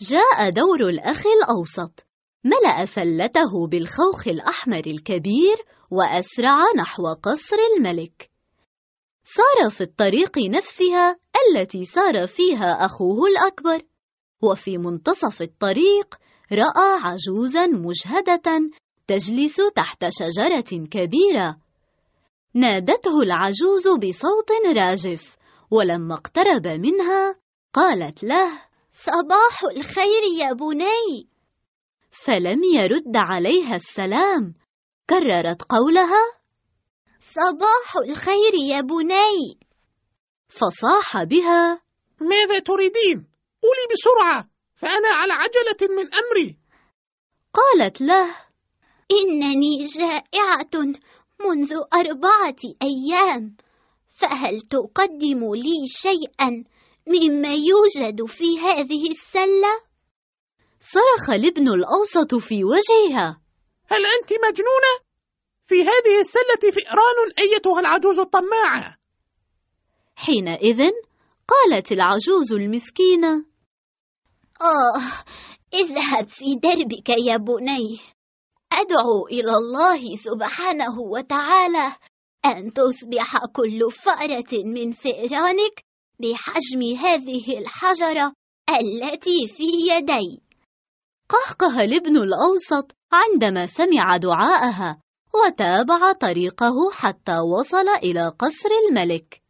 جاء دور الأخ الأوسط، ملأ سلته بالخوخ الأحمر الكبير وأسرع نحو قصر الملك. سار في الطريق نفسها التي سار فيها أخوه الأكبر، وفي منتصف الطريق رأى عجوزاً مجهدة تجلس تحت شجرة كبيرة. نادته العجوز بصوت راجف، ولما اقترب منها قالت له: صباح الخير يا بني. فلم يرد عليها السلام، كررت قولها: صباح الخير يا بني. فصاح بها: ماذا تريدين؟ قولي بسرعة، فأنا على عجلة من أمري. قالت له: إنني جائعة منذ 4 أيام، فهل تقدم لي شيئا مما يوجد في هذه السلة؟ صرخ الابن الأوسط في وجهها: هل أنت مجنونة؟ في هذه السلة فئران أيتها العجوز الطماعة. حينئذ قالت العجوز المسكينة: اذهب في دربك يا بني. أدعو إلى الله سبحانه وتعالى أن تصبح كل فأرة من فئرانك بحجم هذه الحجرة التي في يدي. قهقه الابن الأوسط عندما سمع دعاءها، وتابع طريقه حتى وصل إلى قصر الملك.